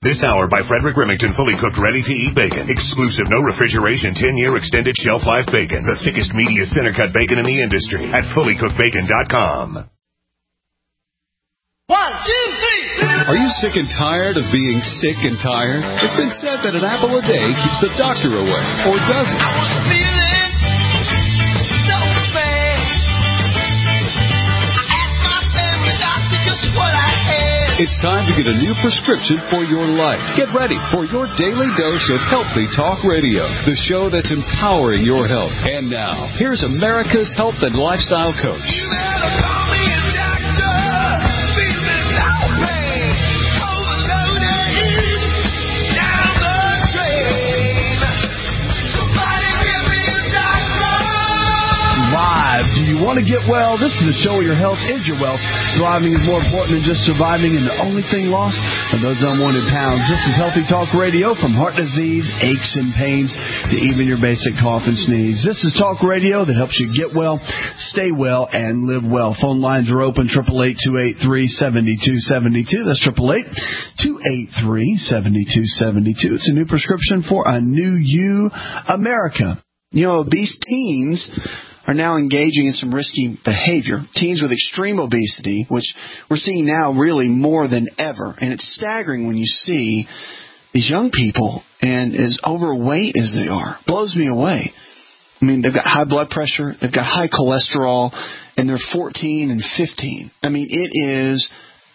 This hour by Frederick Remington, fully cooked, ready-to-eat bacon. Exclusive, no refrigeration, 10-year extended shelf life bacon. The thickest, meatiest center-cut bacon in the industry at fullycookedbacon.com. 1, 2, 3. Are you sick and tired of being sick and tired? It's been said that an apple a day keeps the doctor away, or does it? I was feeling so bad. I asked my family doctor just what I had. It's time to get a new prescription for your life. Get ready for your daily dose of Healthy Talk Radio, the show that's empowering your health. And now, here's America's health and lifestyle coach. You better call me a doctor. Feeling no pain. Overloaded. Down the drain. Somebody give me a doctor. Live. Do you want to get well? This is the show where your health is your wealth. Thriving is more important than just surviving, and the only thing lost are those unwanted pounds. This is Healthy Talk Radio, from heart disease, aches and pains, to even your basic cough and sneeze. This is Talk Radio that helps you get well, stay well, and live well. Phone lines are open, 888-283-7272. That's 888-283-7272. It's a new prescription for a new you, America. You know, obese teens are now engaging in some risky behavior. Teens with extreme obesity, which we're seeing now really more than ever. And it's staggering when you see these young people and as overweight as they are. Blows me away. I mean, they've got high blood pressure, they've got high cholesterol, and they're 14 and 15. I mean, it's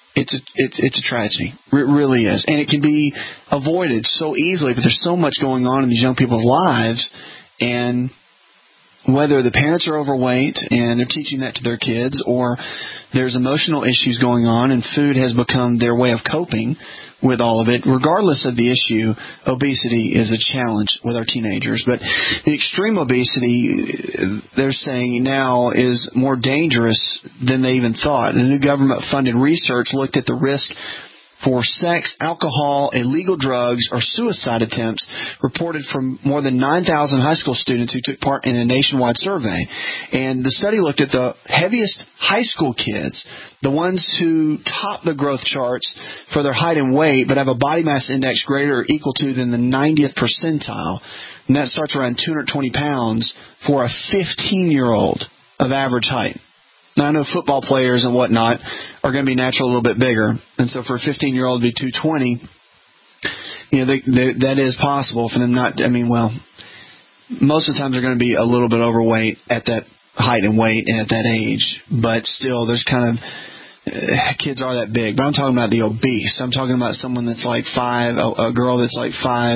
a tragedy. It really is. And it can be avoided so easily, but there's so much going on in these young people's lives. And whether the parents are overweight and they're teaching that to their kids, or there's emotional issues going on and food has become their way of coping with all of it, regardless of the issue, obesity is a challenge with our teenagers. But the extreme obesity, they're saying now, is more dangerous than they even thought. The new government-funded research looked at the risk for sex, alcohol, illegal drugs, or suicide attempts reported from more than 9,000 high school students who took part in a nationwide survey. And the study looked at the heaviest high school kids, the ones who top the growth charts for their height and weight, but have a body mass index greater or equal to than the 90th percentile. And that starts around 220 pounds for a 15-year-old of average height. Now, I know football players and whatnot are going to be naturally a little bit bigger. And so for a 15-year-old to be 220, you know, that is possible for them not, I mean, well, most of the time they're going to be a little bit overweight at that height and weight and at that age. But still, there's kind of, kids are that big. But I'm talking about the obese. I'm talking about someone that's like a girl that's like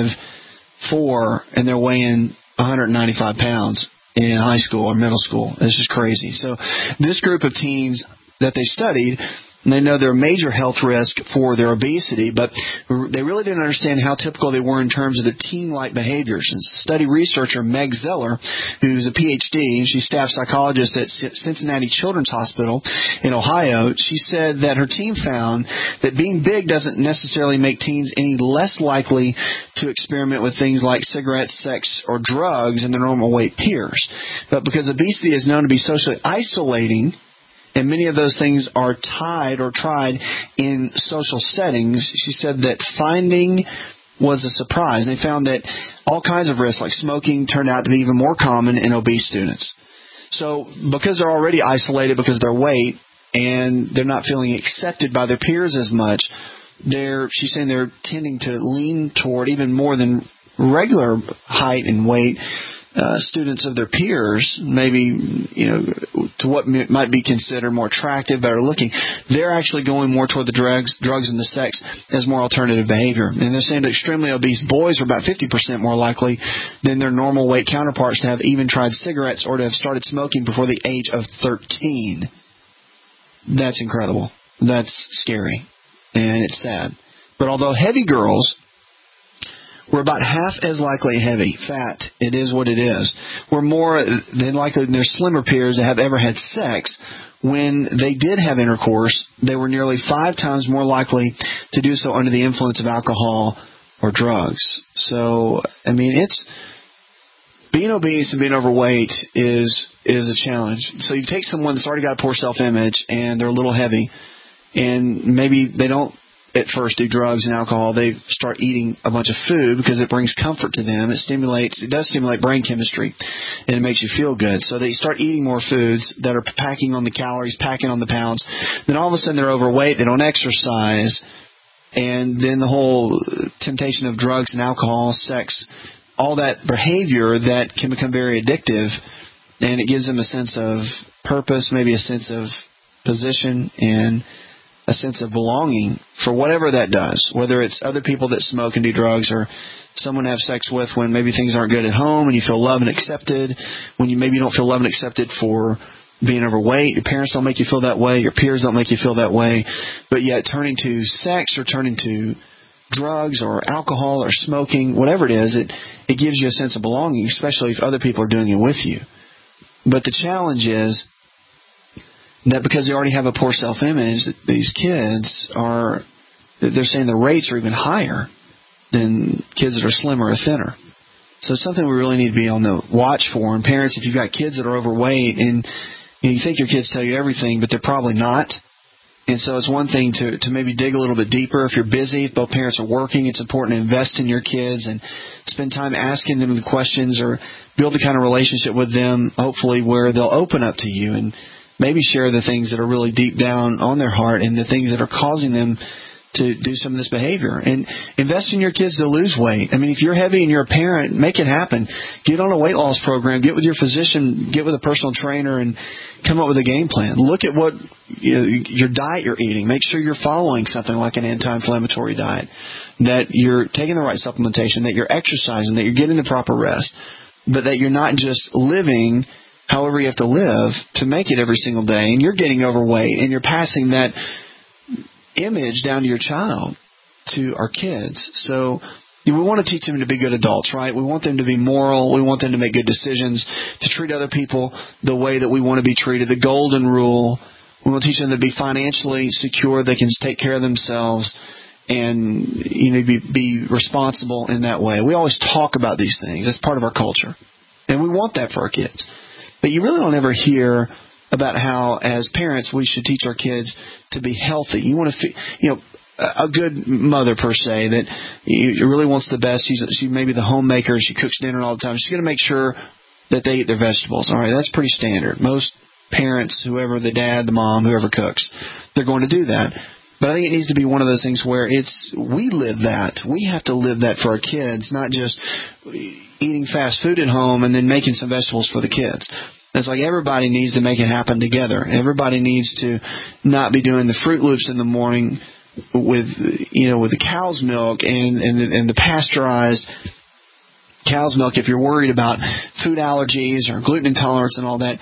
5'4", and they're weighing 195 pounds. In high school or middle school. This is crazy. So this group of teens that they studied, and they know they're a major health risk for their obesity, but they really didn't understand how typical they were in terms of their teen-like behaviors. And study researcher Meg Zeller, who's a PhD, and she's staff psychologist at Cincinnati Children's Hospital in Ohio, she said that her team found that being big doesn't necessarily make teens any less likely to experiment with things like cigarettes, sex, or drugs than their normal weight peers. But because obesity is known to be socially isolating, and many of those things are tied or tried in social settings, she said that finding was a surprise. They found that all kinds of risks, like smoking, turned out to be even more common in obese students. So because they're already isolated because of their weight and they're not feeling accepted by their peers as much, she's saying they're tending to lean toward, even more than regular height and weight, students of their peers, maybe, you know, to what might be considered more attractive, better looking, they're actually going more toward the drugs and the sex as more alternative behavior. And they're saying that extremely obese boys are about 50% more likely than their normal weight counterparts to have even tried cigarettes or to have started smoking before the age of 13. That's incredible. That's scary. And it's sad. But although heavy girls were about half as likely heavy, fat, it is what it is, were more than likely than their slimmer peers that have ever had sex. When they did have intercourse, they were nearly 5 times more likely to do so under the influence of alcohol or drugs. So, I mean, being obese and being overweight is a challenge. So you take someone that's already got a poor self-image and they're a little heavy, and maybe they don't at first do drugs and alcohol, they start eating a bunch of food because it brings comfort to them. It does stimulate brain chemistry, and it makes you feel good. So they start eating more foods that are packing on the calories, packing on the pounds. Then all of a sudden they're overweight, they don't exercise, and then the whole temptation of drugs and alcohol, sex, all that behavior that can become very addictive, and it gives them a sense of purpose, maybe a sense of position, and a sense of belonging for whatever that does, whether it's other people that smoke and do drugs or someone to have sex with when maybe things aren't good at home and you feel loved and accepted, when you maybe don't feel loved and accepted for being overweight. Your parents don't make you feel that way. Your peers don't make you feel that way. But yet turning to sex or turning to drugs or alcohol or smoking, whatever it is, it gives you a sense of belonging, especially if other people are doing it with you. But the challenge is that because they already have a poor self-image, these kids they're saying the rates are even higher than kids that are slimmer or thinner. So it's something we really need to be on the watch for. And parents, if you've got kids that are overweight and you think your kids tell you everything, but they're probably not. And so it's one thing to maybe dig a little bit deeper. If you're busy, if both parents are working, it's important to invest in your kids and spend time asking them the questions or build a kind of relationship with them, hopefully, where they'll open up to you and maybe share the things that are really deep down on their heart and the things that are causing them to do some of this behavior. And invest in your kids to lose weight. I mean, if you're heavy and you're a parent, make it happen. Get on a weight loss program. Get with your physician. Get with a personal trainer and come up with a game plan. Look at what your diet you're eating. Make sure you're following something like an anti-inflammatory diet, that you're taking the right supplementation, that you're exercising, that you're getting the proper rest, but that you're not just living however you have to live to make it every single day, and you're getting overweight, and you're passing that image down to your child, to our kids. So we want to teach them to be good adults, right? We want them to be moral. We want them to make good decisions, to treat other people the way that we want to be treated, the golden rule. We want to teach them to be financially secure, they can take care of themselves, and be responsible in that way. We always talk about these things. That's part of our culture, and we want that for our kids. But you really don't ever hear about how, as parents, we should teach our kids to be healthy. You want to, a good mother per se that really wants the best. She may be the homemaker. She cooks dinner all the time. She's going to make sure that they eat their vegetables. All right, that's pretty standard. Most parents, whoever the dad, the mom, whoever cooks, they're going to do that. But I think it needs to be one of those things where we live that. We have to live that for our kids, not just eating fast food at home and then making some vegetables for the kids. It's like everybody needs to make it happen together. Everybody needs to not be doing the Fruit Loops in the morning with the cow's milk and the pasteurized cow's milk. If you're worried about food allergies or gluten intolerance and all that,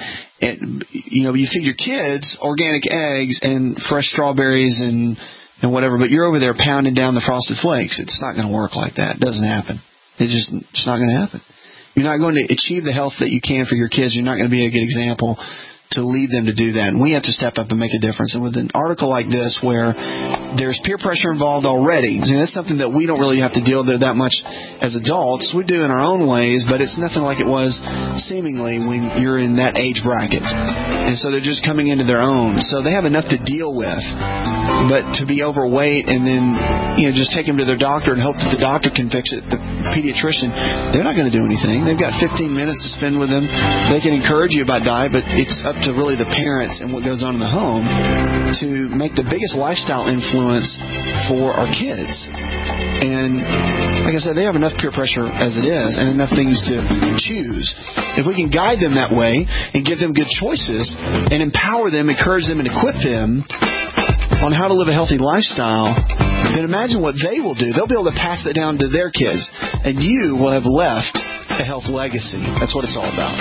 you feed your kids organic eggs and fresh strawberries and whatever, but you're over there pounding down the Frosted Flakes. It's not going to work like that. It doesn't happen. It's not going to happen. You're not going to achieve the health that you can for your kids. You're not going to be a good example to lead them to do that. And we have to step up and make a difference. And with an article like this where there's peer pressure involved already, that's something that we don't really have to deal with that much as adults. We do in our own ways, but it's nothing like it was seemingly when you're in that age bracket. And so they're just coming into their own. So they have enough to deal with. But to be overweight and then just take them to their doctor and hope that the doctor can fix it, the pediatrician, they're not going to do anything. They've got 15 minutes to spend with them. They can encourage you about diet, but it's up to really the parents and what goes on in the home to make the biggest lifestyle influence for our kids. And like I said, they have enough peer pressure as it is and enough things to choose. If we can guide them that way and give them good choices and empower them, encourage them, and equip them on how to live a healthy lifestyle, then imagine what they will do. They'll be able to pass that down to their kids, and you will have left a health legacy. That's what it's all about.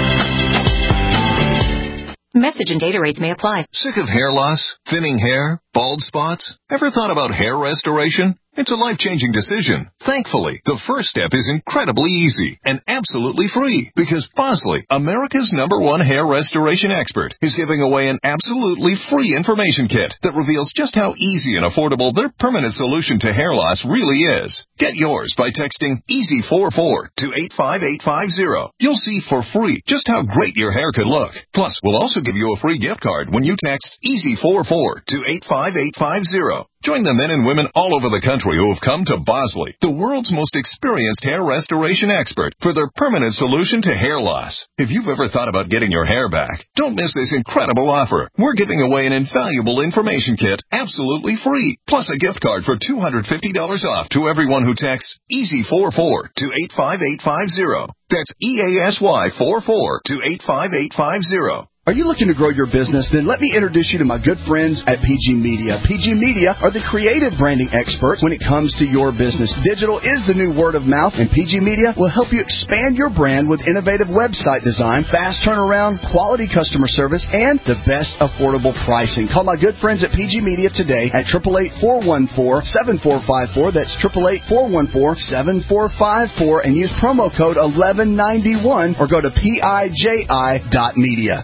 Message and data rates may apply. Sick of hair loss, thinning hair, Bald spots? Ever thought about hair restoration? It's a life-changing decision. Thankfully, the first step is incredibly easy and absolutely free because Bosley, America's #1 hair restoration expert, is giving away an absolutely free information kit that reveals just how easy and affordable their permanent solution to hair loss really is. Get yours by texting EASY44 to 85850. You'll see for free just how great your hair could look. Plus, we'll also give you a free gift card when you text EASY44 to 85850. Join the men and women all over the country who have come to Bosley, the world's most experienced hair restoration expert, for their permanent solution to hair loss. If you've ever thought about getting your hair back, don't miss this incredible offer. We're giving away an invaluable information kit absolutely free, plus a gift card for $250 off to everyone who texts EASY44 to 85850. That's EASY44 to 85850. Are you looking to grow your business? Then let me introduce you to my good friends at PG Media. PG Media are the creative branding experts when it comes to your business. Digital is the new word of mouth, and PG Media will help you expand your brand with innovative website design, fast turnaround, quality customer service, and the best affordable pricing. Call my good friends at PG Media today at 888-414-7454. That's 888-414-7454, and use promo code 1191 or go to PIJI.media.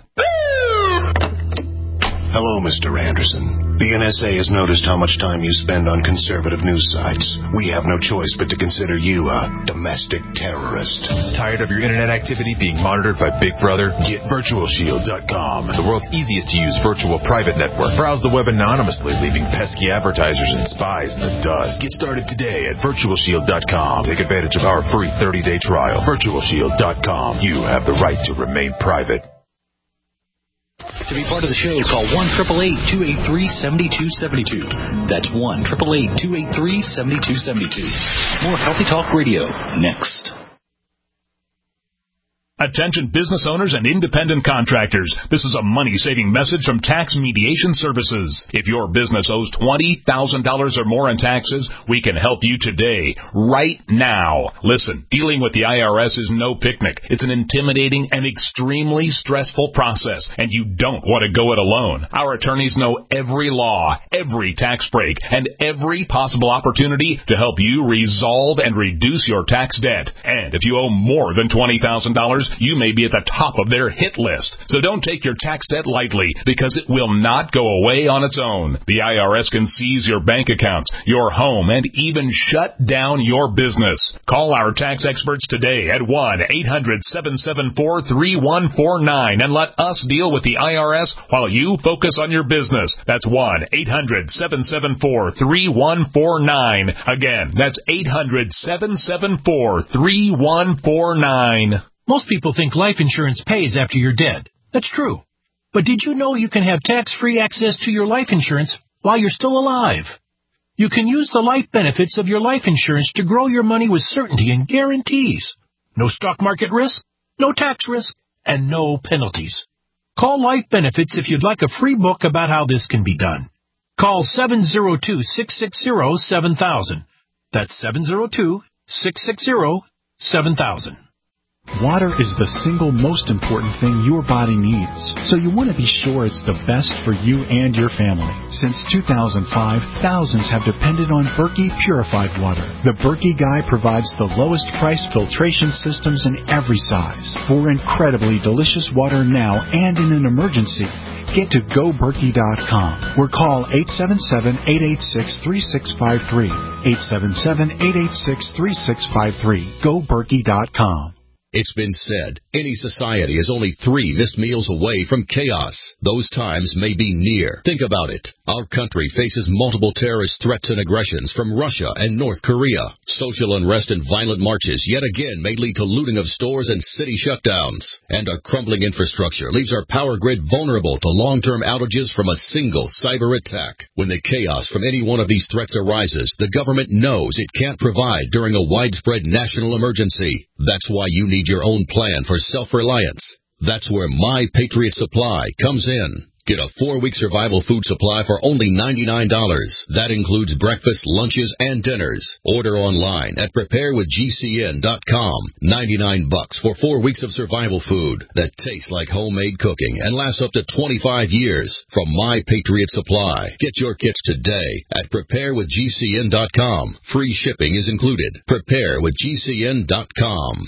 Hello, Mr. Anderson. The NSA has noticed how much time you spend on conservative news sites. We have no choice but to consider you a domestic terrorist. Tired of your internet activity being monitored by Big Brother? Get VirtualShield.com, the world's easiest to use virtual private network. Browse the web anonymously, leaving pesky advertisers and spies in the dust. Get started today at VirtualShield.com. Take advantage of our free 30-day trial. VirtualShield.com. You have the right to remain private. To be part of the show, call 1-888-283-7272. That's 1-888-283-7272. More Healthy Talk Radio next. Attention business owners and independent contractors. This is a money-saving message from Tax Mediation Services. If your business owes $20,000 or more in taxes, we can help you today, right now. Listen, dealing with the IRS is no picnic. It's an intimidating and extremely stressful process, and you don't want to go it alone. Our attorneys know every law, every tax break, and every possible opportunity to help you resolve and reduce your tax debt. And if you owe more than $20,000, you may be at the top of their hit list. So don't take your tax debt lightly, because it will not go away on its own. The IRS can seize your bank accounts, your home, and even shut down your business. Call our tax experts today at 1-800-774-3149 and let us deal with the IRS while you focus on your business. That's 1-800-774-3149. Again, that's 800-774-3149. Most people think life insurance pays after you're dead. That's true. But did you know you can have tax-free access to your life insurance while you're still alive? You can use the life benefits of your life insurance to grow your money with certainty and guarantees. No stock market risk, no tax risk, and no penalties. Call Life Benefits if you'd like a free book about how this can be done. Call 702-660-7000. That's 702-660-7000. Water is the single most important thing your body needs, so you want to be sure it's the best for you and your family. Since 2005, thousands have depended on Berkey purified water. The Berkey Guy provides the lowest price filtration systems in every size. For incredibly delicious water now and in an emergency, get to GoBerkey.com or call 877-886-3653. 877-886-3653. GoBerkey.com. It's been said, any society is only 3 missed meals away from chaos. Those times may be near. Think about it. Our country faces multiple terrorist threats and aggressions from Russia and North Korea. Social unrest and violent marches yet again may lead to looting of stores and city shutdowns. And our crumbling infrastructure leaves our power grid vulnerable to long-term outages from a single cyber attack. When the chaos from any one of these threats arises, the government knows it can't provide during a widespread national emergency. That's why you need your own plan for self-reliance. That's where My Patriot Supply comes in. Get a 4-week survival food supply for only $99. That includes breakfast, lunches, and dinners. Order online at preparewithgcn.com. $99 for 4 weeks of survival food that tastes like homemade cooking and lasts up to 25 years from My Patriot Supply. Get your kits today at preparewithgcn.com. Free shipping is included. Preparewithgcn.com.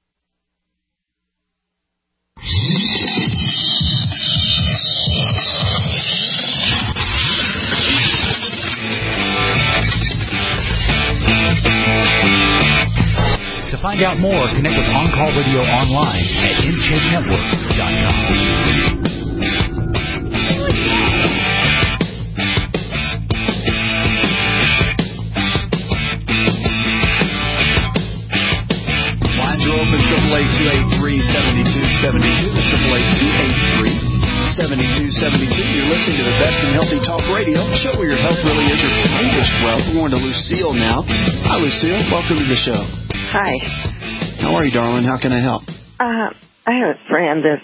To find out more, connect with On Call Radio online at InShapeNetwork.com. Lines are open, 888-283-7272. That's 888-283-7272. You're listening to the Best in Healthy Talk Radio, the show where your health really is your greatest wealth. We're going to Lucille now. Hi, Lucille. Welcome to the show. Hi. How are you, darling? How can I help? I have a friend that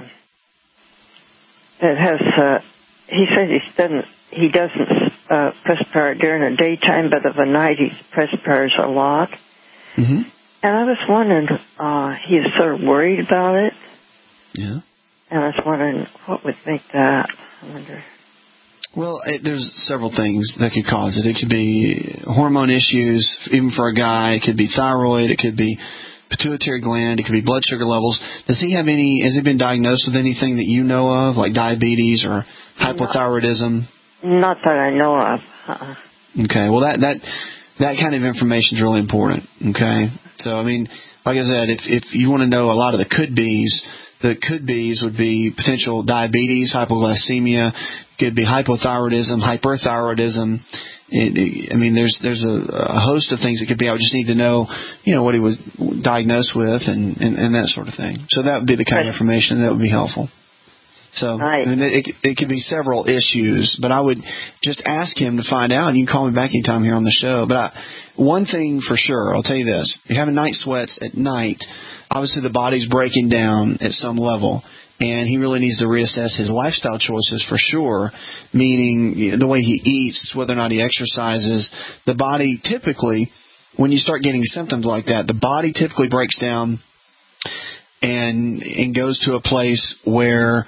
has. He says he doesn't perspire during the daytime, but of the night he perspires a lot. Mm-hmm. And I was wondering, he's sort of worried about it. Yeah. And I was wondering what would make that. I wonder. Well, there's several things that could cause it. It could be hormone issues, even for a guy. It could be thyroid. It could be pituitary gland. It could be blood sugar levels. Has he been diagnosed with anything that you know of, like diabetes or hypothyroidism? Not that I know of. Okay. Well, that kind of information is really important. Okay. So, I mean, like I said, if you want to know a lot of the could-be's, the could-be's would be potential diabetes, hypoglycemia, could be hypothyroidism, hyperthyroidism. There's a host of things that could be. I would just need to know, what he was diagnosed with and that sort of thing. So that would be the kind of information that would be helpful. So right. It could be several issues, but I would just ask him to find out, and you can call me back anytime here on the show. But one thing for sure, I'll tell you this. You're having night sweats at night. Obviously, the body's breaking down at some level, and he really needs to reassess his lifestyle choices for sure, meaning the way he eats, whether or not he exercises. The body typically, when you start getting symptoms like that, the body typically breaks down and goes to a place where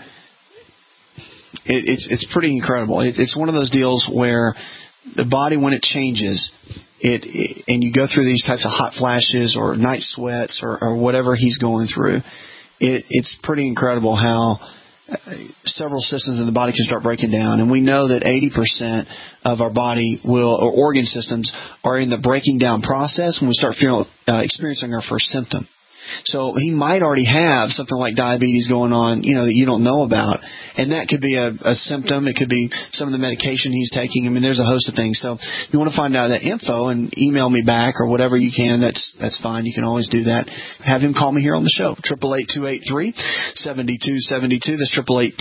it's pretty incredible. It's one of those deals where the body, when it changes, and you go through these types of hot flashes or night sweats or whatever he's going through, it's pretty incredible how several systems in the body can start breaking down. And we know that 80% of our body or organ systems are in the breaking down process when we start experiencing our first symptom. So he might already have something like diabetes going on, that you don't know about. And that could be a symptom. It could be some of the medication he's taking. There's a host of things. So if you want to find out that info and email me back or whatever you can, that's fine. You can always do that. Have him call me here on the show. 888-283-7272. That's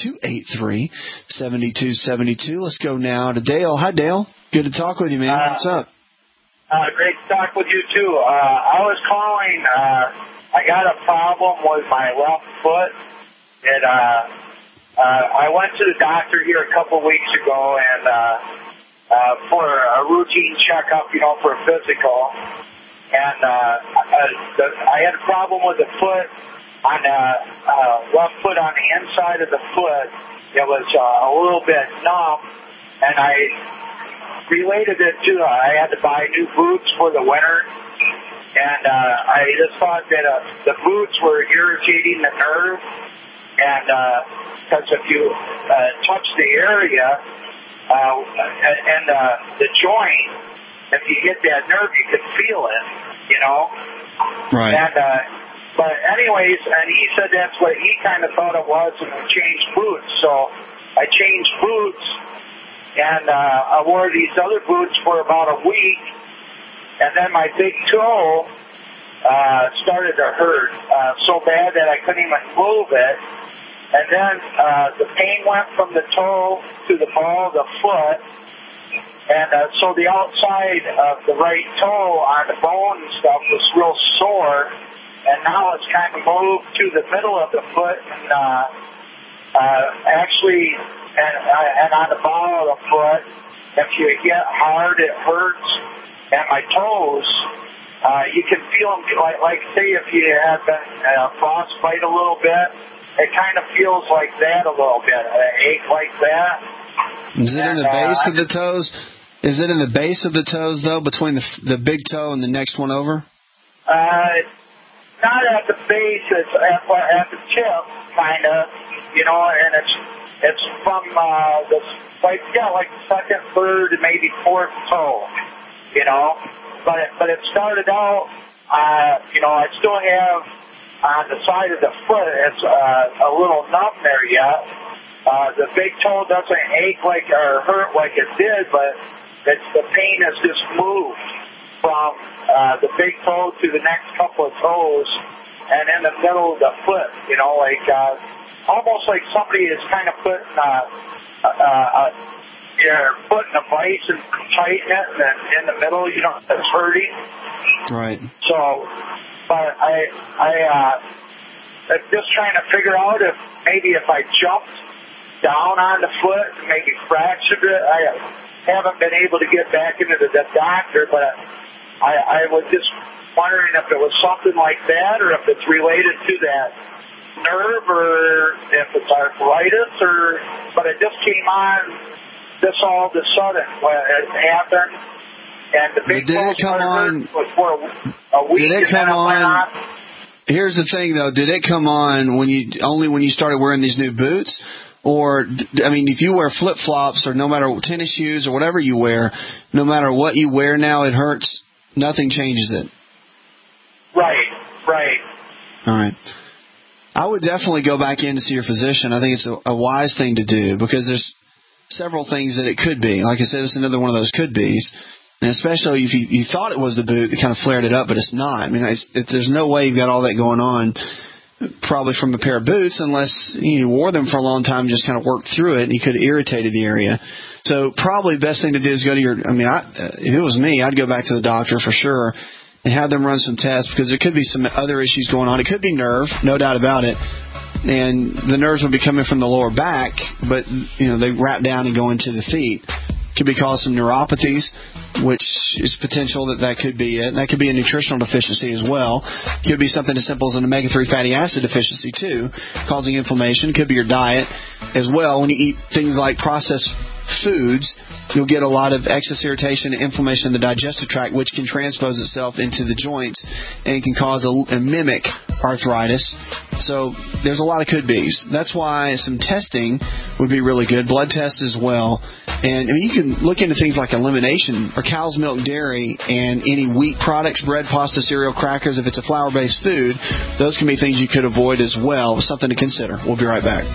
888-283-7272. Let's go now to Dale. Hi, Dale. Good to talk with you, man. What's up? Great to talk with you, too. I was calling. I got a problem with my left foot. I went to the doctor here a couple of weeks ago and for a routine checkup, for a physical. And I had a problem with the foot on left foot on the inside of the foot. It was a little bit numb, and I related it to I had to buy new boots for the winter. And I just thought that the boots were irritating the nerve, and because if you touch the area and the joint, if you hit that nerve, you could feel it, Right. And but anyways, and he said that's what he kind of thought it was, and we changed boots. So I changed boots, and I wore these other boots for about a week. And then my big toe started to hurt so bad that I couldn't even move it. And then the pain went from the toe to the ball of the foot. And so the outside of the right toe on the bone and stuff was real sore. And now it's kind of moved to the middle of the foot. And actually, and on the ball of the foot, if you get hard, it hurts. And my toes, you can feel them, like say if you have been frostbite a little bit, it kind of feels like that a little bit, an ache like that. Is it in the base of the toes? Is it in the base of the toes, though, between the big toe and the next one over? Not at the base, it's at the tip, kind of, and it's from like second, third, and maybe fourth toe, But it started out, I still have on the side of the foot, it's a little numb there yet. The big toe doesn't ache or hurt like it did, but the pain has just moved from the big toe to the next couple of toes and in the middle of the foot, almost like somebody is kind of putting your foot in a vice and tighten it, and then in the middle, it's hurting. Right. So, but I'm just trying to figure out if I jumped down on the foot and maybe fractured it. I haven't been able to get back into the doctor, but I was just wondering if it was something like that, or if it's related to that nerve, or if it's arthritis, but it just came on this all of a sudden when it happened. And the big toe started was for a week. Did it come on? Here's the thing, though. Did it come on when you started wearing these new boots? Or, if you wear flip-flops or no matter what, tennis shoes or whatever you wear, no matter what you wear now, it hurts. Nothing changes it. Right. All right. I would definitely go back in to see your physician. I think it's a wise thing to do because there's several things that it could be. Like I said, it's another one of those could-bes. And especially if you thought it was the boot that kind of flared it up, but it's not. There's no way you've got all that going on probably from a pair of boots unless you wore them for a long time and just kind of worked through it and you could have irritated the area. So probably the best thing to do is go to your, if it was me, I'd go back to the doctor for sure and have them run some tests because there could be some other issues going on. It could be nerve, no doubt about it. And the nerves would be coming from the lower back, but, they wrap down and go into the feet. Could be causing some neuropathies, which is potential that could be it. That could be a nutritional deficiency as well. Could be something as simple as an omega-3 fatty acid deficiency, too, causing inflammation. Could be your diet as well. When you eat things like processed foods, you'll get a lot of excess irritation and inflammation in the digestive tract, which can transpose itself into the joints and can cause a mimic arthritis. So there's a lot of could-bes. That's why some testing would be really good, blood tests as well. And you can look into things like elimination or cow's milk dairy and any wheat products, bread, pasta, cereal, crackers. If it's a flour-based food, those can be things you could avoid as well. Something to consider. We'll be right back.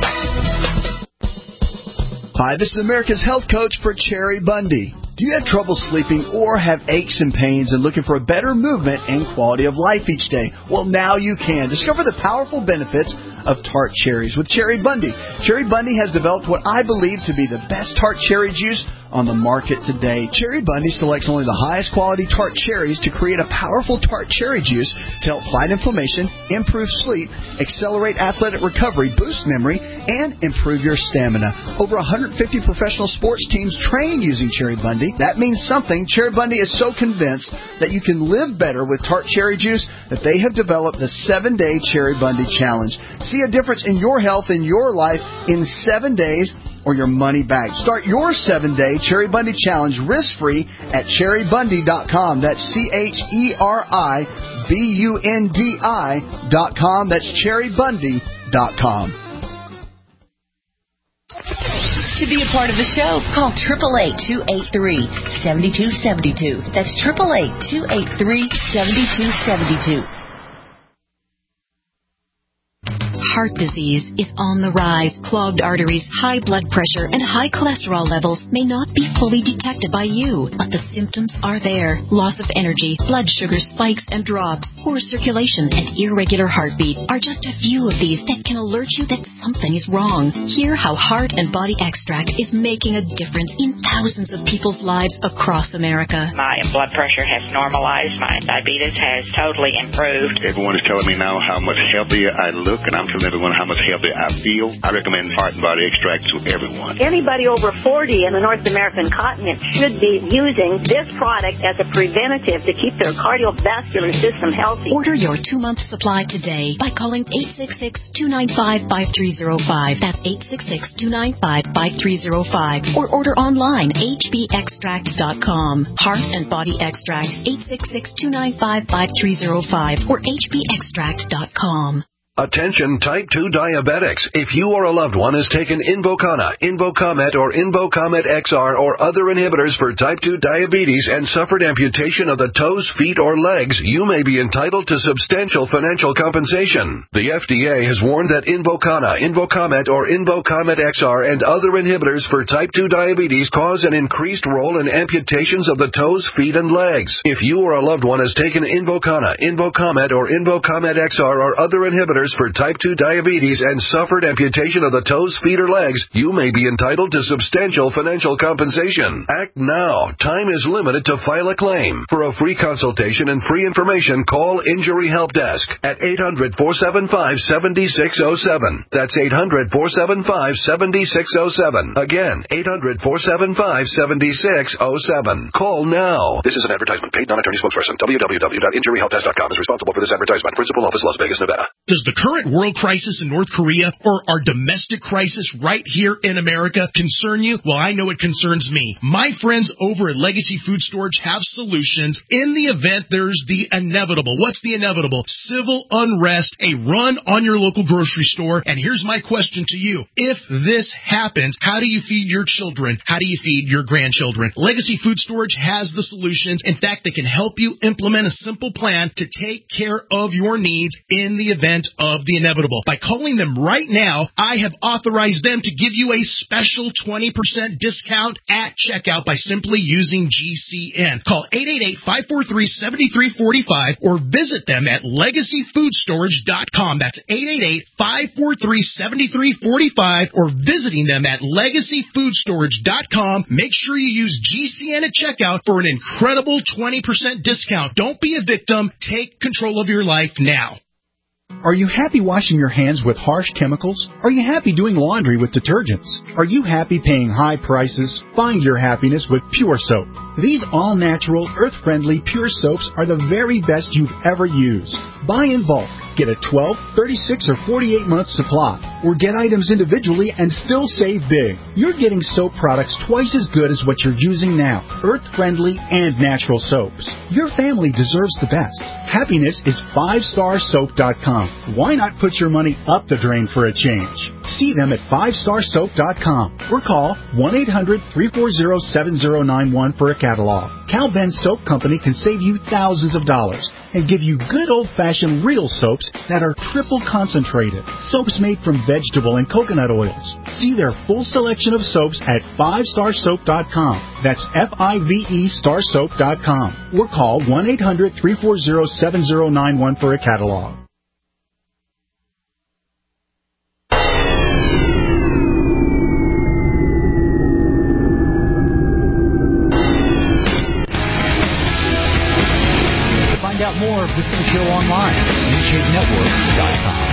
Hi, this is America's Health Coach for Cherry Bundy. Do you have trouble sleeping or have aches and pains and looking for a better movement and quality of life each day? Well, now you can. Discover the powerful benefits of tart cherries with Cherry Bundy. Cherry Bundy has developed what I believe to be the best tart cherry juice on the market today. Cherry Bundy selects only the highest quality tart cherries to create a powerful tart cherry juice to help fight inflammation, improve sleep, accelerate athletic recovery, boost memory, and improve your stamina. Over 150 professional sports teams train using Cherry Bundy. That means something. Cherry Bundy is so convinced that you can live better with tart cherry juice that they have developed the 7-Day Cherry Bundy Challenge. See a difference in your health and your life in 7 days or your money back. Start your 7-Day Cherry Bundy Challenge risk-free at cherrybundy.com. That's CHERIBUNDI.com. That's cherrybundy.com. To be a part of the show, call 888-283-7272. That's 888-283-7272. Heart disease is on the rise. Clogged arteries, high blood pressure, and high cholesterol levels may not be fully detected by you, but the symptoms are there. Loss of energy, blood sugar spikes and drops, poor circulation, and irregular heartbeat are just a few of these that can alert you that something is wrong. Hear how Heart and Body Extract is making a difference in thousands of people's lives across America. My blood pressure has normalized. My diabetes has totally improved. Everyone is telling me now how much healthier I look, and I'm telling everyone how much healthier I feel, I recommend Heart and Body Extract to everyone. Anybody over 40 in the North American continent should be using this product as a preventative to keep their cardiovascular system healthy. Order your 2-month supply today by calling 866-295-5305. That's 866-295-5305. Or order online, hbextract.com. Heart and Body Extract, 866-295-5305 or hbextract.com. Attention type 2 diabetics. If you or a loved one has taken Invokana, Invokamet, or Invokamet XR or other inhibitors for type 2 diabetes and suffered amputation of the toes, feet, or legs, you may be entitled to substantial financial compensation. The FDA has warned that Invokana, Invokamet, or Invokamet XR and other inhibitors for type 2 diabetes cause an increased role in amputations of the toes, feet, and legs. If you or a loved one has taken Invokana, Invokamet, or Invokamet XR or other inhibitors for type 2 diabetes and suffered amputation of the toes, feet, or legs, you may be entitled to substantial financial compensation. Act now. Time is limited to file a claim. For a free consultation and free information, call Injury Help Desk at 800-475-7607. That's 800-475-7607. Again, 800-475-7607. Call now. This is an advertisement. Paid non-attorney spokesperson. www.injuryhelpdesk.com is responsible for this advertisement. Principal office, Las Vegas, Nevada. Does the current world crisis in North Korea or our domestic crisis right here in America concern you? Well, I know it concerns me. My friends over at Legacy Food Storage have solutions in the event there's the inevitable. What's the inevitable? Civil unrest, a run on your local grocery store. And here's my question to you. If this happens, how do you feed your children? How do you feed your grandchildren? Legacy Food Storage has the solutions. In fact, they can help you implement a simple plan to take care of your needs in the event of the inevitable. By calling them right now, I have authorized them to give you a special 20% discount at checkout by simply using GCN. Call 888-543-7345 or visit them at LegacyFoodStorage.com. That's 888-543-7345 or visiting them at LegacyFoodStorage.com. Make sure you use GCN at checkout for an incredible 20% discount. Don't be a victim. Take control of your life now. Are you happy washing your hands with harsh chemicals? Are you happy doing laundry with detergents? Are you happy paying high prices? Find your happiness with Pure Soap. These all-natural, earth-friendly Pure Soaps are the very best you've ever used. Buy in bulk. Get a 12, 36, or 48-month supply. Or get items individually and still save big. You're getting soap products twice as good as what you're using now. Earth-friendly and natural soaps. Your family deserves the best. Happiness is 5starsoap.com. Why not put your money up the drain for a change? See them at 5starsoap.com or call 1-800-340-7091 for a catalog. Cal Ben Soap Company can save you thousands of dollars and give you good old-fashioned real soaps that are triple concentrated. Soaps made from vegetable and coconut oils. See their full selection of soaps at 5starsoap.com. That's F-I-V-E starsoap.com. Or call 1-800-340-7091 for a catalog. Find out more of this show online at NewShapeNetwork.com.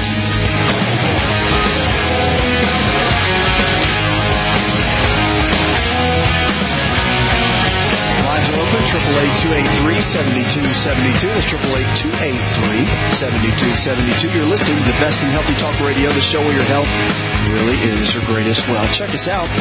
Lines are open, 888-283-7272. That's 888-283-7272. You're listening to the best in healthy talk radio, the show where your health really is your greatest wealth. Check us out.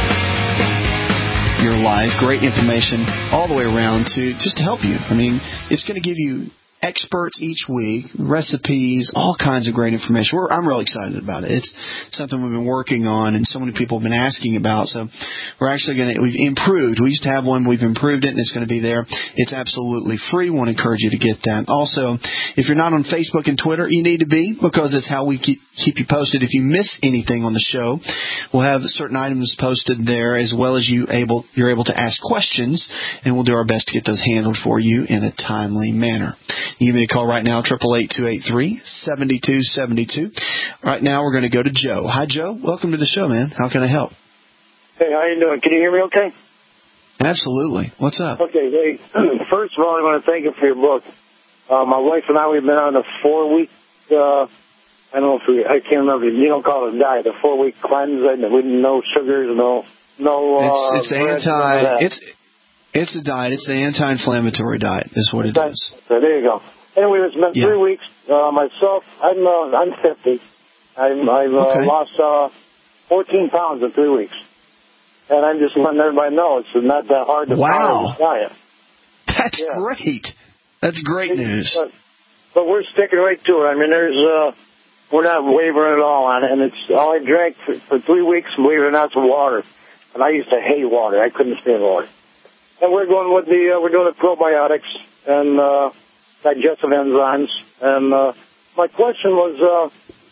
Your life, great information all the way around just to help you. I mean, it's going to give you experts each week, recipes, all kinds of great information. I'm really excited about it. It's something we've been working on and so many people have been asking about. So we're actually we've improved. We used to have one, we've improved it, and it's going to be there. It's absolutely free. We want to encourage you to get that. Also, if you're not on Facebook and Twitter, you need to be, because it's how we keep you posted. If you miss anything on the show, we'll have certain items posted there, as well as you're able to ask questions, and we'll do our best to get those handled for you in a timely manner. Give me a call right now, 888-283-7272. Right now, we're going to go to Joe. Hi, Joe. Welcome to the show, man. How can I help? Hey, how you doing? Can you hear me okay? Absolutely. What's up? Okay, hey, first of all, I want to thank you for your book. My wife and I, we've been on a 4-week I don't know if I can't remember. You don't call it a diet, a 4-week cleanse, with no sugars, no. It's the bread, It's a diet. It's the anti-inflammatory diet. Is what it is. So there you go. Anyway, it's been 3 weeks. Myself, I'm 50. I've lost 14 pounds in 3 weeks, and I'm just letting everybody know it's not that hard to follow this diet. That's great. That's great news. But we're sticking right to it. I mean, we're not wavering at all on it, and it's all I drank for 3 weeks. Believe it or not, was water, and I used to hate water. I couldn't stand water. And we're going with we're doing the probiotics and digestive enzymes. And my question was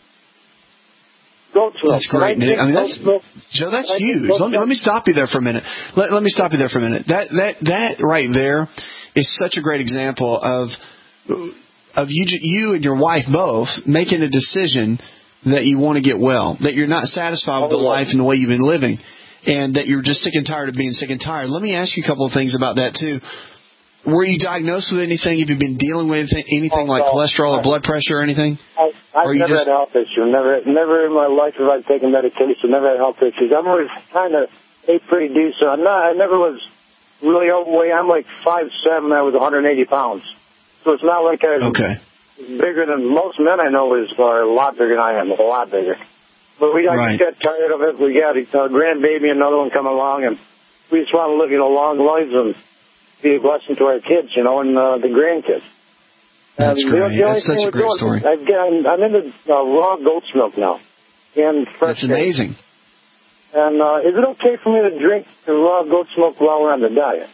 goat's milk. That's great. Joe, that's huge. Let me stop you there for a minute. Let me stop you there for a minute. That right there is such a great example of you and your wife both making a decision that you want to get well, that you're not satisfied with the life and the way you've been living, and that you're just sick and tired of being sick and tired. Let me ask you a couple of things about that, too. Were you diagnosed with anything? Have you been dealing with anything like cholesterol or blood pressure or anything? I've never had a health issue. Never in my life have I taken medication. Never had health issues. I'm always kind of ate pretty decent. I never was really overweight. I'm like 5'7". I was 180 pounds. So it's not like I was bigger than most men I know are a lot bigger than I am, a lot bigger. But I just got tired of it. We got a grandbaby, another one coming along, and we just want to live, long lives and be a blessing to our kids, and the grandkids. That's great. That's such a great story. I'm into raw goat's milk now. And that's amazing. And is it okay for me to drink the raw goat's milk while we're on the diet?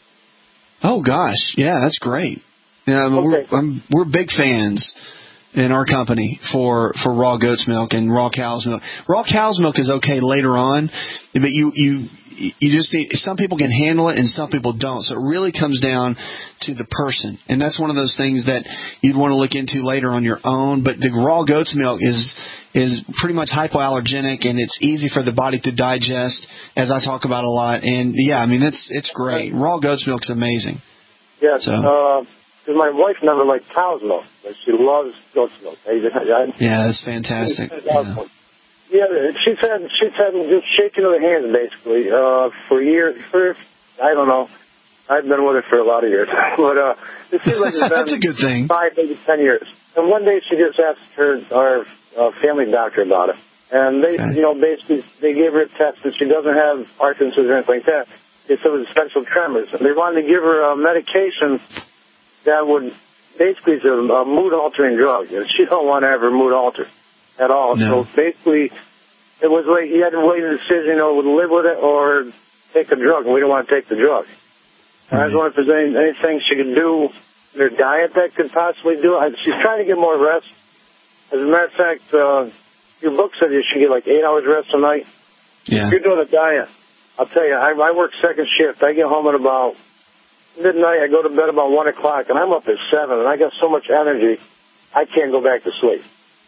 Oh, gosh. Yeah, that's great. Yeah, we're big fans in our company for raw goat's milk and raw cow's milk. Raw cow's milk is okay later on, but you just need, some people can handle it and some people don't. So it really comes down to the person. And that's one of those things that you'd want to look into later on your own. But the raw goat's milk is pretty much hypoallergenic, and it's easy for the body to digest, as I talk about a lot. And it's great. Raw goat's milk is amazing. Yeah. So. Because my wife never liked cow's milk, but she loves goat's milk. Yeah, that's fantastic. Yeah, she's had just shaking of the hands basically for years. I don't know. I've been with her for a lot of years, but it seems like it's been that's a good thing. 5, maybe 10 years. And one day she just asked our family doctor about it, and they, basically they gave her a test that she doesn't have Parkinson's or anything like that. They said it was essential tremors, and they wanted to give her a medication that would basically is a mood-altering drug. She don't want to have her mood altered at all. No. So basically, it was like you had to weigh the decision, would live with it or take a drug, and we don't want to take the drug. I was wondering if there's anything she could do in her diet that could possibly do it. She's trying to get more rest. As a matter of fact, your book said you should get like 8 hours rest a night. Yeah. If you're doing a diet, I'll tell you, I work second shift. I get home at about midnight. I go to bed about 1 o'clock, and I'm up at 7, and I got so much energy, I can't go back to sleep.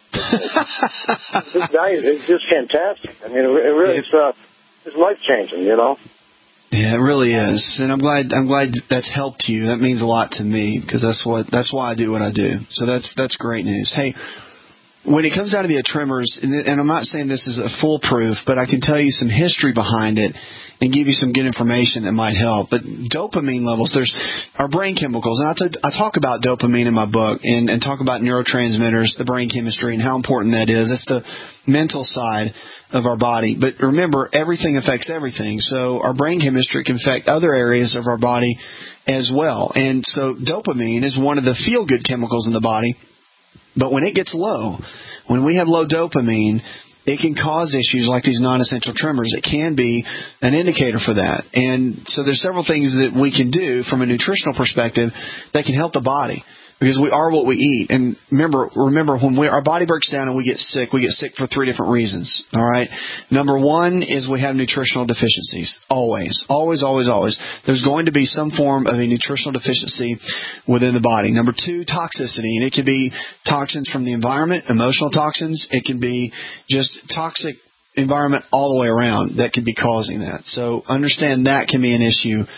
This diet is just fantastic. I mean, it really it's life-changing, Yeah, it really is, and I'm glad that's helped you. That means a lot to me because that's why I do what I do. So that's great news. Hey, when it comes down to the tremors, and I'm not saying this is a foolproof, but I can tell you some history behind it and give you some good information that might help. But dopamine levels, there's our brain chemicals, and I talk about dopamine in my book and talk about neurotransmitters, the brain chemistry, and how important that is. It's the mental side of our body. But remember, everything affects everything. So our brain chemistry can affect other areas of our body as well. And so dopamine is one of the feel-good chemicals in the body. But when it gets low, when we have low dopamine, it can cause issues like these non-essential tremors. It can be an indicator for that. And so there's several things that we can do from a nutritional perspective that can help the body. Because we are what we eat. And remember when our body breaks down and we get sick for 3 different reasons. All right. Number 1 is we have nutritional deficiencies. Always. There's going to be some form of a nutritional deficiency within the body. Number 2, toxicity. And it could be toxins from the environment, emotional toxins. It can be just toxic environment all the way around that could be causing that. So understand that can be an issue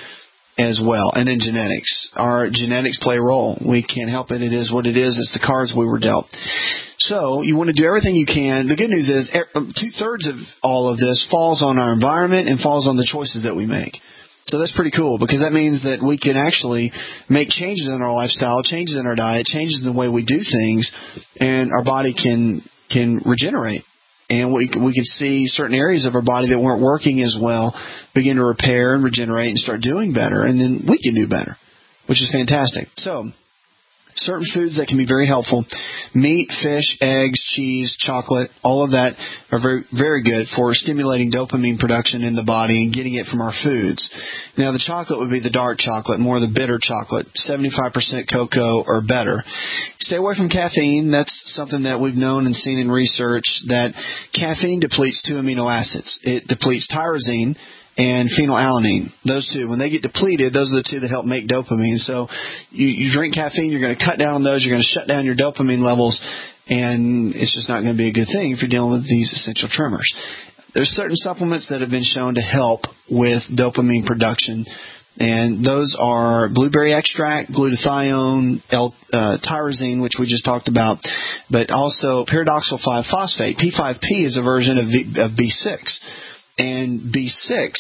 as well. And then genetics. Our genetics play a role. We can't help it. It is what it is. It's the cards we were dealt. So you want to do everything you can. The good news is 2/3 of all of this falls on our environment and falls on the choices that we make. So that's pretty cool, because that means that we can actually make changes in our lifestyle, changes in our diet, changes in the way we do things, and our body can regenerate. And we can see certain areas of our body that weren't working as well begin to repair and regenerate and start doing better, and then we can do better, which is fantastic. So certain foods that can be very helpful: meat, fish, eggs, cheese, chocolate, all of that are very, very good for stimulating dopamine production in the body and getting it from our foods. Now, the chocolate would be the dark chocolate, more of the bitter chocolate, 75% cocoa or better. Stay away from caffeine. That's something that we've known and seen in research, that caffeine depletes 2 amino acids. It depletes tyrosine and phenylalanine. Those two, when they get depleted, those are the two that help make dopamine. So you drink caffeine, you're going to cut down on those, you're going to shut down your dopamine levels, and it's just not going to be a good thing if you're dealing with these essential tremors. There's certain supplements that have been shown to help with dopamine production, and those are blueberry extract, glutathione, tyrosine, which we just talked about, but also pyridoxal 5-phosphate. P5P is a version of B6. And B6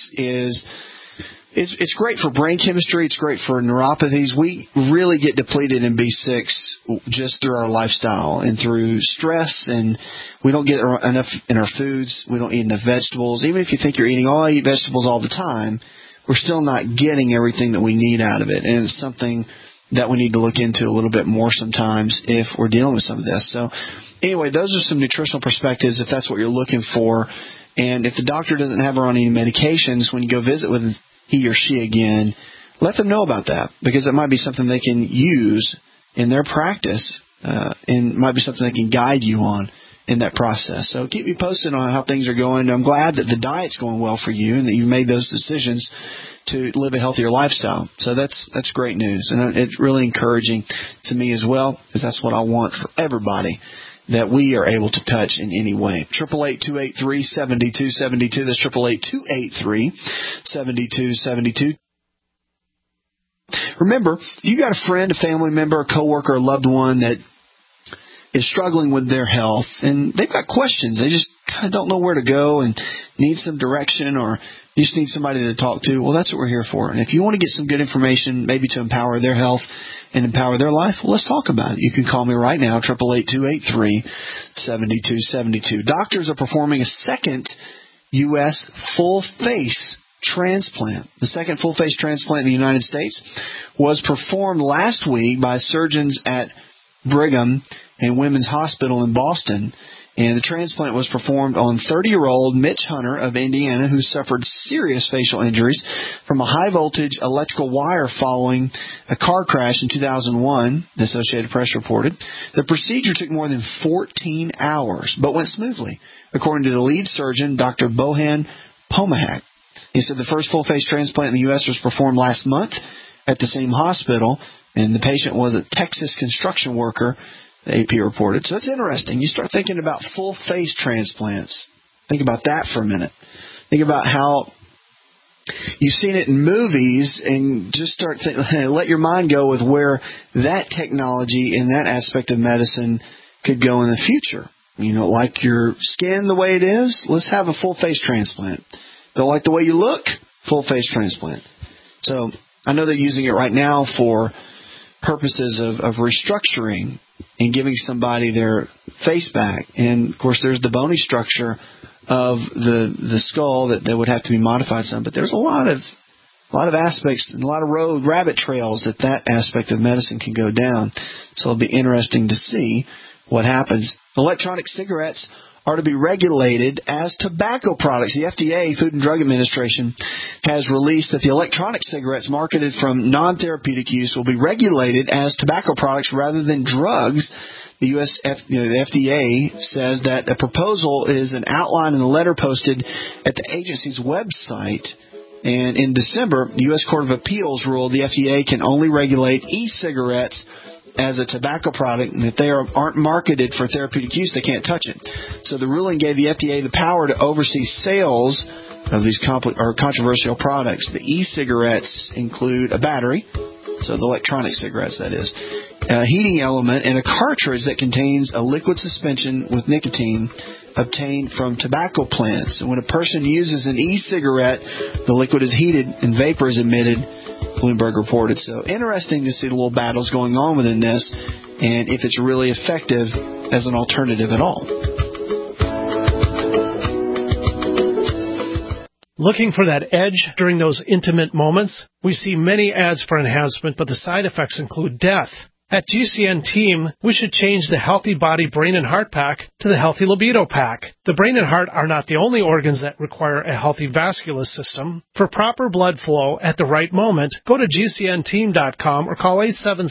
it's great for brain chemistry. It's great for neuropathies. We really get depleted in B6 just through our lifestyle and through stress, and we don't get enough in our foods. We don't eat enough vegetables. Even if you think you're eating, I eat vegetables all the time, we're still not getting everything that we need out of it. And it's something that we need to look into a little bit more sometimes if we're dealing with some of this. So anyway, those are some nutritional perspectives if that's what you're looking for. And if the doctor doesn't have her on any medications, when you go visit with he or she again, let them know about that, because it might be something they can use in their practice, and might be something they can guide you on in that process. So keep me posted on how things are going. I'm glad that the diet's going well for you and that you've made those decisions to live a healthier lifestyle. So that's great news, and it's really encouraging to me as well, because that's what I want for everybody that we are able to touch in any way. 888-283-7272. That's 888-283-7272. Remember, if you got a friend, a family member, a coworker, a loved one that is struggling with their health, and they've got questions, they just kind of don't know where to go and need some direction, or you just need somebody to talk to, well, that's what we're here for. And if you want to get some good information, maybe to empower their health and empower their life, well, let's talk about it. You can call me right now, 888-283-7272. Doctors are performing a second U.S. full-face transplant. The second full-face transplant in the United States was performed last week by surgeons at Brigham and Women's Hospital in Boston. And the transplant was performed on 30-year-old Mitch Hunter of Indiana, who suffered serious facial injuries from a high-voltage electrical wire following a car crash in 2001, the Associated Press reported. The procedure took more than 14 hours, but went smoothly, according to the lead surgeon, Dr. Bohan Pomahak. He said the first full-face transplant in the U.S. was performed last month at the same hospital, and the patient was a Texas construction worker, the AP reported. So it's interesting. You start thinking about full-face transplants. Think about that for a minute. Think about how you've seen it in movies, and just start let your mind go with where that technology and that aspect of medicine could go in the future. You know, like your skin the way it is, let's have a full-face transplant. Don't like the way you look? Full-face transplant. So I know they're using it right now for purposes of restructuring and giving somebody their face back. And, of course, there's the bony structure of the skull that would have to be modified some. But there's a lot of aspects and a lot of rabbit trails that aspect of medicine can go down. So it'll be interesting to see what happens. Electronic cigarettes are to be regulated as tobacco products. The FDA, Food and Drug Administration, has released that the electronic cigarettes marketed from non-therapeutic use will be regulated as tobacco products rather than drugs. The the FDA says that a proposal is an outline in the letter posted at the agency's website. And in December, the U.S. Court of Appeals ruled the FDA can only regulate e-cigarettes as a tobacco product, and if they aren't marketed for therapeutic use, they can't touch it. So the ruling gave the FDA the power to oversee sales of these controversial products. The e-cigarettes include a battery, so the electronic cigarettes, that is, a heating element, and a cartridge that contains a liquid suspension with nicotine obtained from tobacco plants. And when a person uses an e-cigarette, the liquid is heated and vapor is emitted, Bloomberg reported. So interesting to see the little battles going on within this and if it's really effective as an alternative at all. Looking for that edge during those intimate moments? We see many ads for enhancement, but the side effects include death. At GCN Team, we should change the Healthy Body Brain and Heart Pack to the Healthy Libido Pack. The brain and heart are not the only organs that require a healthy vascular system. For proper blood flow at the right moment, go to GCNteam.com or call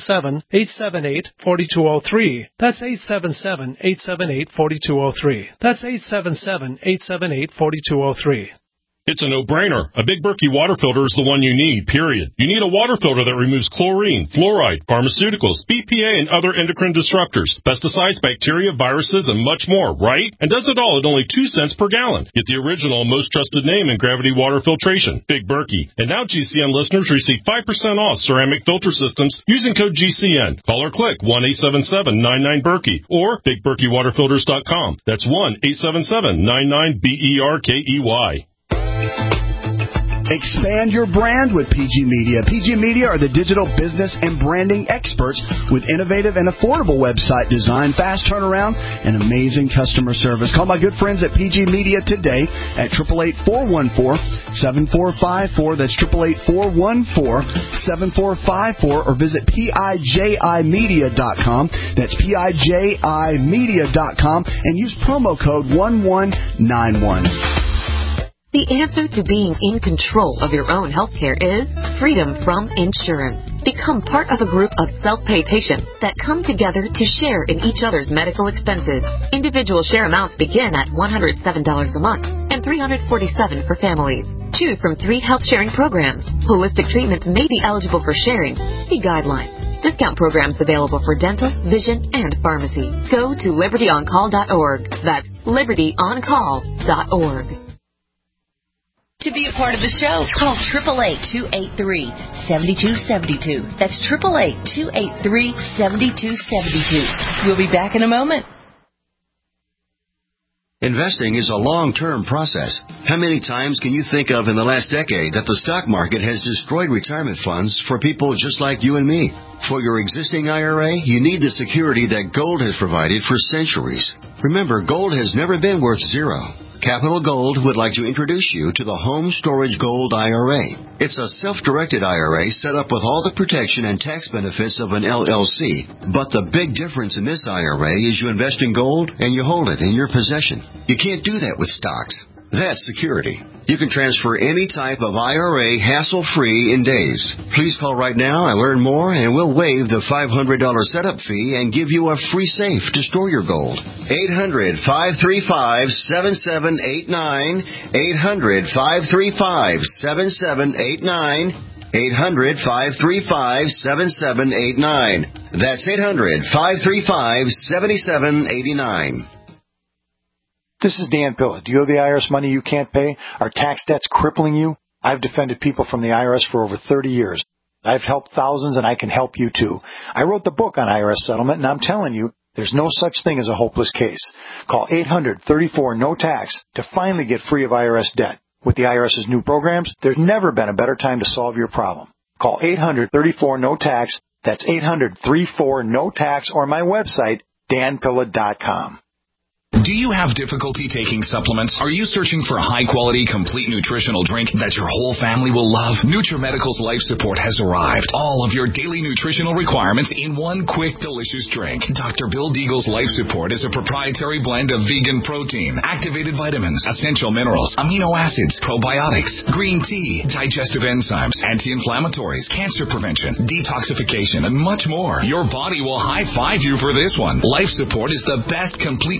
877-878-4203. That's 877-878-4203. That's 877-878-4203. It's a no-brainer. A Big Berkey water filter is the one you need, period. You need a water filter that removes chlorine, fluoride, pharmaceuticals, BPA, and other endocrine disruptors, pesticides, bacteria, viruses, and much more, right? And does it all at only 2 cents per gallon. Get the original, most trusted name in gravity water filtration, Big Berkey. And now GCN listeners receive 5% off ceramic filter systems using code GCN. Call or click 1-877-99-BERKEY or BigBerkeyWaterFilters.com. That's 1-877-99-BERKEY. Expand your brand with PG Media. PG Media are the digital business and branding experts with innovative and affordable website design, fast turnaround, and amazing customer service. Call my good friends at PG Media today at 888-414-7454. That's 888-414-7454, or visit PIJImedia.com. That's PIJImedia.com, and use promo code 1191. The answer to being in control of your own health care is freedom from insurance. Become part of a group of self-pay patients that come together to share in each other's medical expenses. Individual share amounts begin at $107 a month and $347 for families. Choose from 3 health-sharing programs. Holistic treatments may be eligible for sharing. See guidelines. Discount programs available for dental, vision, and pharmacy. Go to libertyoncall.org. That's libertyoncall.org. To be a part of the show, call 888-283-7272. That's 888-283-7272. We'll be back in a moment. Investing is a long-term process. How many times can you think of in the last decade that the stock market has destroyed retirement funds for people just like you and me? For your existing IRA, you need the security that gold has provided for centuries. Remember, gold has never been worth zero. Capital Gold would like to introduce you to the Home Storage Gold IRA. It's a self-directed IRA set up with all the protection and tax benefits of an LLC. But the big difference in this IRA is you invest in gold and you hold it in your possession. You can't do that with stocks. That's security. You can transfer any type of IRA hassle-free in days. Please call right now and learn more, and we'll waive the $500 setup fee and give you a free safe to store your gold. 800-535-7789. 800-535-7789. 800-535-7789. That's 800-535-7789. This is Dan Pilla. Do you owe the IRS money you can't pay? Are tax debts crippling you? I've defended people from the IRS for over 30 years. I've helped thousands, and I can help you too. I wrote the book on IRS settlement, and I'm telling you, there's no such thing as a hopeless case. Call 800-34-NO-TAX to finally get free of IRS debt. With the IRS's new programs, there's never been a better time to solve your problem. Call 800-34-NO-TAX. That's 800-34-NO-TAX, or my website, danpilla.com. Do you have difficulty taking supplements? Are you searching for a high-quality, complete nutritional drink that your whole family will love? NutriMedical's Life Support has arrived. All of your daily nutritional requirements in one quick, delicious drink. Dr. Bill Deagle's Life Support is a proprietary blend of vegan protein, activated vitamins, essential minerals, amino acids, probiotics, green tea, digestive enzymes, anti-inflammatories, cancer prevention, detoxification, and much more. Your body will high-five you for this one. Life Support is the best complete nutritious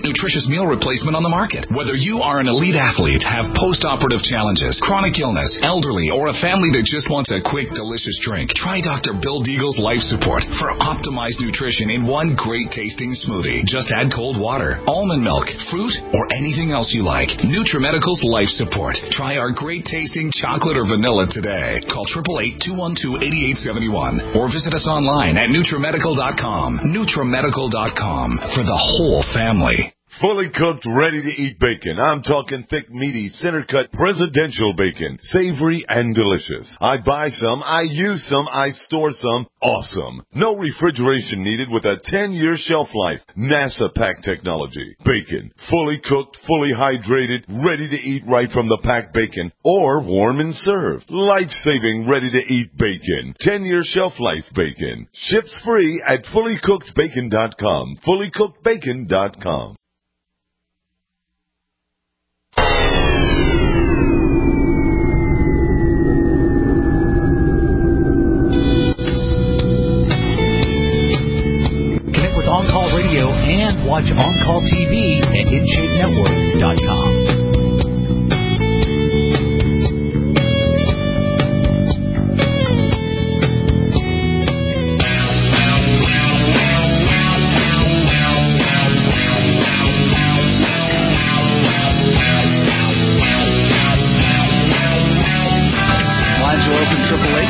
meal replacement on the market. Whether you are an elite athlete, have post-operative challenges, chronic illness, elderly, or a family that just wants a quick, delicious drink, try Dr. Bill Deagle's Life Support for optimized nutrition in one great-tasting smoothie. Just add cold water, almond milk, fruit, or anything else you like. NutriMedical's Life Support. Try our great-tasting chocolate or vanilla today. Call 888-212-8871 or visit us online at NutriMedical.com. NutriMedical.com for the whole family. Fully cooked, ready-to-eat bacon. I'm talking thick, meaty, center-cut, presidential bacon. Savory and delicious. I buy some, I use some, I store some. Awesome. No refrigeration needed with a 10-year shelf life. NASA pack technology. Bacon. Fully cooked, fully hydrated, ready to eat right from the packed bacon. Or warm and served. Life-saving, ready-to-eat bacon. 10-year shelf life bacon. Ships free at fullycookedbacon.com. Fullycookedbacon.com. On-Call Radio and watch On-Call TV at InShapeNetwork.com. Lines are open,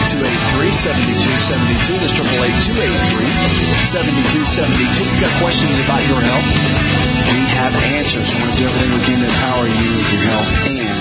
888-283-7272. That's 888-283-7272. You've got questions about your health? We have answers. We want to do everything we can to empower you with your health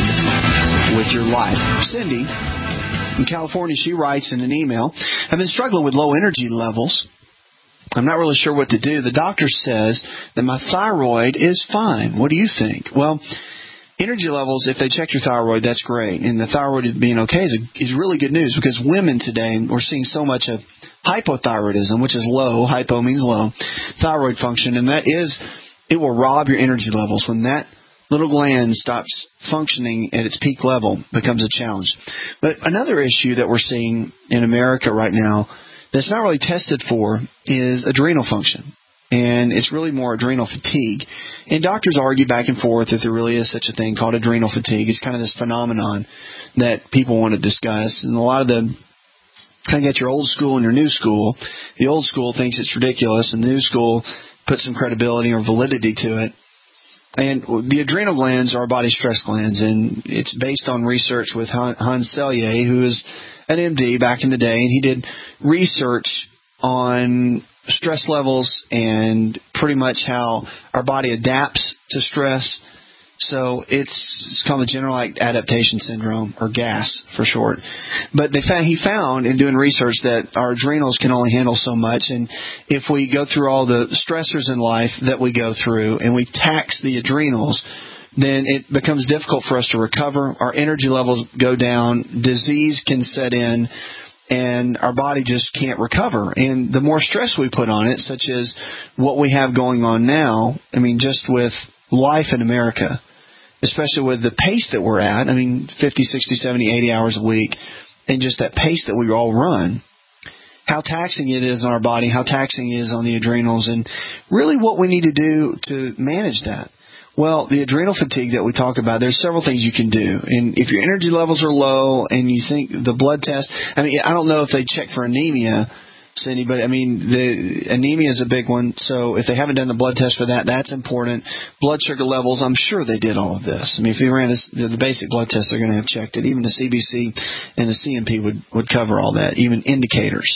and with your life. Cindy in California, she writes in an email, I've been struggling with low energy levels. I'm not really sure what to do. The doctor says that my thyroid is fine. What do you think? Well, energy levels, if they check your thyroid, that's great. And the thyroid being okay is really good news, because women today, we're seeing so much of hypothyroidism, which is low. Hypo means low. Thyroid function, and that is, it will rob your energy levels. When that little gland stops functioning at its peak level, becomes a challenge. But another issue that we're seeing in America right now that's not really tested for is adrenal function. And it's really more adrenal fatigue. And doctors argue back and forth that there really is such a thing called adrenal fatigue. It's kind of this phenomenon that people want to discuss. And a lot of the kind of get your old school and your new school. The old school thinks it's ridiculous, and the new school puts some credibility or validity to it. And the adrenal glands are our body stress glands, and it's based on research with Hans Selye, who is an MD back in the day, and he did research on stress levels and pretty much how our body adapts to stress. So it's called the general adaptation syndrome, or GAS for short. But he found in doing research that our adrenals can only handle so much, and if we go through all the stressors in life that we go through and we tax the adrenals, then it becomes difficult for us to recover. Our energy levels go down, disease can set in, and our body just can't recover. And the more stress we put on it, such as what we have going on now, I mean, just with life in America, especially with the pace that we're at, 50, 60, 70, 80 hours a week, and just that pace that we all run, how taxing it is on our body, how taxing it is on the adrenals, and really what we need to do to manage that. Well, the adrenal fatigue that we talk about, there's several things you can do. And if your energy levels are low and you think the blood test, I don't know if they check for anemia, Cindy, but the anemia is a big one. So if they haven't done the blood test for that, that's important. Blood sugar levels, I'm sure they did all of this. If they ran the basic blood test, they're going to have checked it. Even the CBC and the CMP would cover all that, even indicators.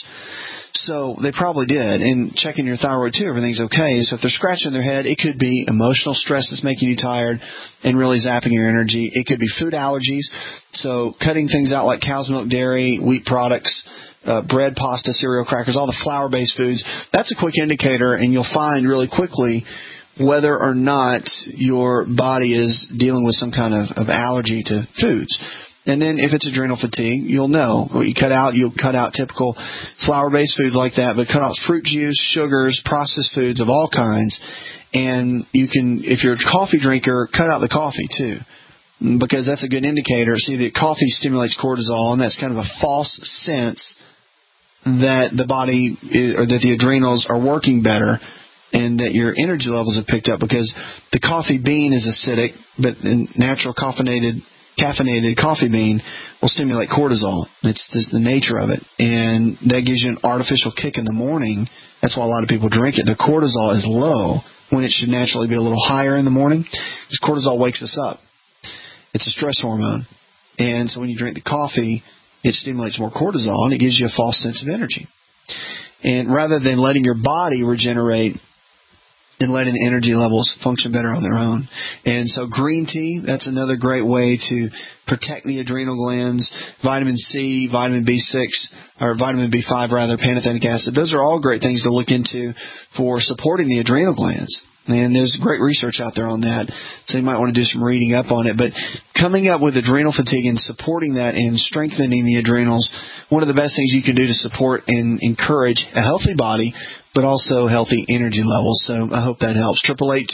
So they probably did. And checking your thyroid too, everything's okay. So if they're scratching their head, it could be emotional stress that's making you tired and really zapping your energy. It could be food allergies. So cutting things out like cow's milk, dairy, wheat products, bread, pasta, cereal, crackers, all the flour-based foods. That's a quick indicator, and you'll find really quickly whether or not your body is dealing with some kind of allergy to foods. And then if it's adrenal fatigue, you'll know. You'll cut out typical flour-based foods like that, but cut out fruit juice, sugars, processed foods of all kinds. And you can, if you're a coffee drinker, cut out the coffee too, because that's a good indicator. See, the coffee stimulates cortisol, and that's kind of a false sense that the body or that the adrenals are working better. and that your energy levels have picked up, because the coffee bean is acidic, but the natural caffeinated coffee bean will stimulate cortisol. It's the nature of it, and that gives you an artificial kick in the morning. That's why a lot of people drink it. The cortisol is low when it should naturally be a little higher in the morning, because cortisol wakes us up. It's a stress hormone, and so when you drink the coffee, it stimulates more cortisol, and it gives you a false sense of energy. And rather than letting your body regenerate and letting the energy levels function better on their own. And so green tea, that's another great way to protect the adrenal glands. Vitamin C, vitamin B6, or vitamin B5 rather, pantothenic acid. Those are all great things to look into for supporting the adrenal glands. And there's great research out there on that, so you might want to do some reading up on it. But coming up with adrenal fatigue and supporting that and strengthening the adrenals, one of the best things you can do to support and encourage a healthy body, but also healthy energy levels. So I hope that helps.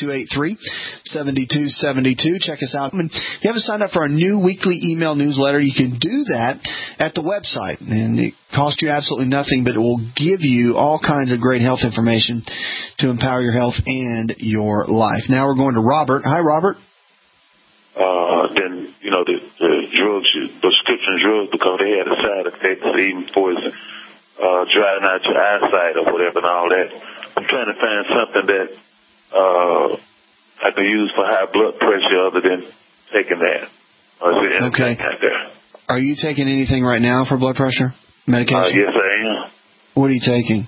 888-283-7272. Check us out. And if you haven't signed up for our new weekly email newsletter, you can do that at the website. And it costs you absolutely nothing, but it will give you all kinds of great health information to empower your health and your life. Now we're going to Robert. Hi, Robert. Then, the drugs, prescription drugs, because they had a side effect, even poison. Drying out your eyesight or whatever and all that. I'm trying to find something that I can use for high blood pressure other than taking that. Okay. Are you taking anything right now for blood pressure medication? Yes, I am. What are you taking?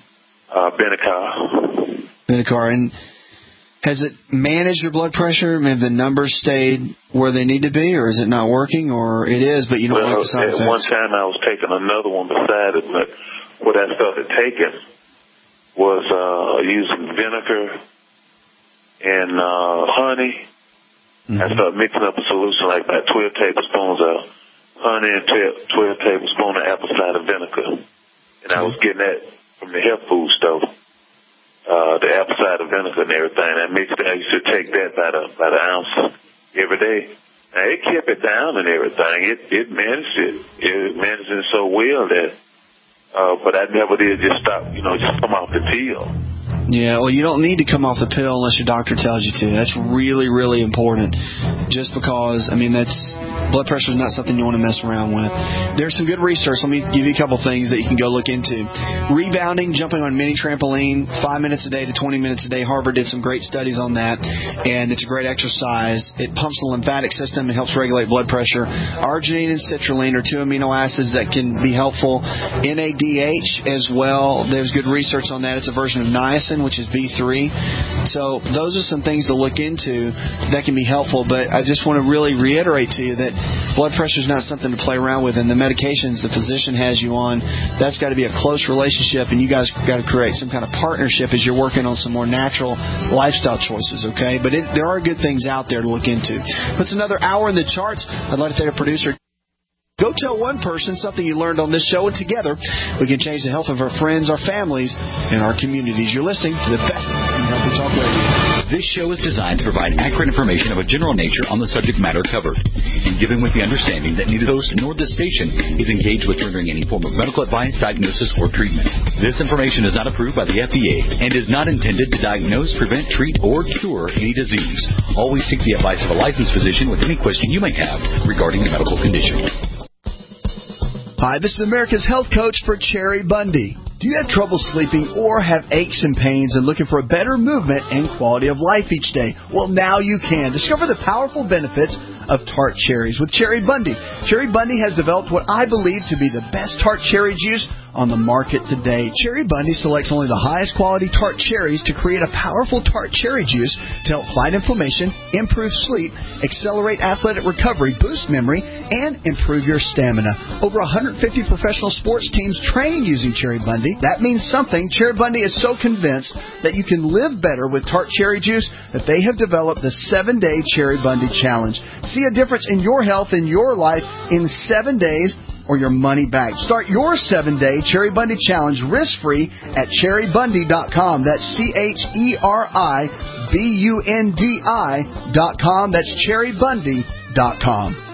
Benicar. And has it managed your blood pressure? Have the numbers stayed where they need to be, or is it not working, or it is, but you don't like the side effects? At one time I was taking another one beside it, but what I started taking was using vinegar and honey. I started mixing up a solution like about 12 tablespoons of honey and 12 tablespoons of apple cider vinegar. And I was getting that from the health food store. The apple cider vinegar and everything. I mixed it. I used to take that by the ounce every day. Now, it kept it down and everything. It managed it. It managed it so well that, but I never did just stop, just come off the pill. Yeah, well, you don't need to come off the pill unless your doctor tells you to. That's really, really important. Just because, blood pressure is not something you want to mess around with. There's some good research. Let me give you a couple things that you can go look into. Rebounding, jumping on mini trampoline, 5 minutes a day to 20 minutes a day. Harvard did some great studies on that, and it's a great exercise. It pumps the lymphatic system. It helps regulate blood pressure. Arginine and citrulline are two amino acids that can be helpful. NADH as well. There's good research on that. It's a version of niacin, which is B3. So those are some things to look into that can be helpful. But I just want to really reiterate to you that blood pressure is not something to play around with. And the medications the physician has you on, that's got to be a close relationship. And you guys got to create some kind of partnership as you're working on some more natural lifestyle choices, okay? But there are good things out there to look into. Puts another hour in the charts. I'd like to thank our producer. Go tell one person something you learned on this show, and together we can change the health of our friends, our families, and our communities. You're listening to the best in Healthy Talk Radio. This show is designed to provide accurate information of a general nature on the subject matter covered, and given with the understanding that neither the host nor this station is engaged with rendering any form of medical advice, diagnosis, or treatment. This information is not approved by the FDA and is not intended to diagnose, prevent, treat, or cure any disease. Always seek the advice of a licensed physician with any question you may have regarding a medical condition. Hi, this is America's health coach for Cherry Bundy. Do you have trouble sleeping or have aches and pains and looking for a better movement and quality of life each day? Well, now you can. Discover the powerful benefits of tart cherries with Cherry Bundy. Cherry Bundy has developed what I believe to be the best tart cherry juice on the market today. Cherry Bundy selects only the highest quality tart cherries to create a powerful tart cherry juice to help fight inflammation, improve sleep, accelerate athletic recovery, boost memory, and improve your stamina. Over 150 professional sports teams train using Cherry Bundy. That means something. Cherry Bundy is so convinced that you can live better with tart cherry juice that they have developed the 7-Day Cherry Bundy Challenge. See a difference in your health and your life in 7 days or your money back. Start your 7-Day Cherry Bundy Challenge risk-free at cherrybundy.com. That's CherryBundi.com. That's cherrybundy.com.